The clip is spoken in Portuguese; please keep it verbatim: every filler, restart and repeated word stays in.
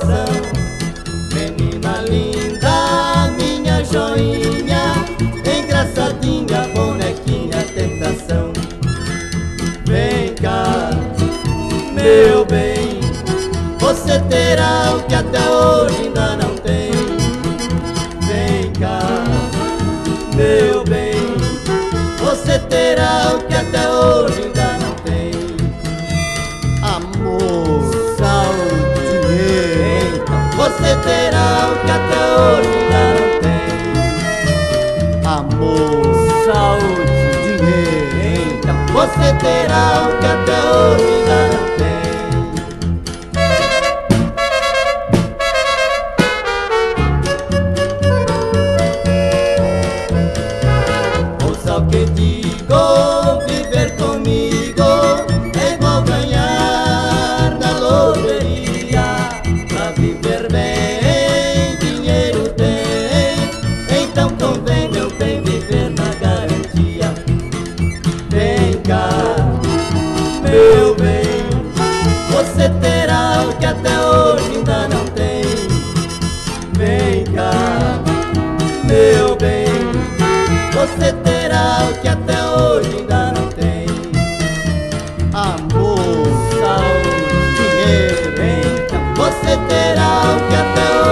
coração. Menina linda, minha joinha, engraçadinha, bonequinha, tentação. Vem cá, meu bem, você terá o que até hoje ainda não tem. Vem cá, meu bem, você terá o que até hoje ainda não tem. Amor, Saúde, dinheiro, então você terá o que até hoje ainda não tem. amor, Saúde, dinheiro, então você terá o que até hoje ainda não tem. Ouça o que digo, viver comigo é igual ganhar na loteria. Pra viver bem, dinheiro tem, então convém, meu bem, viver na garantia. Vem cá, meu bem, você terá o que até hoje ainda não tem. Vem cá, meu bem, você terá o que até hoje ainda não tem. amor, Saúde, dinheiro, então você terá o que até hoje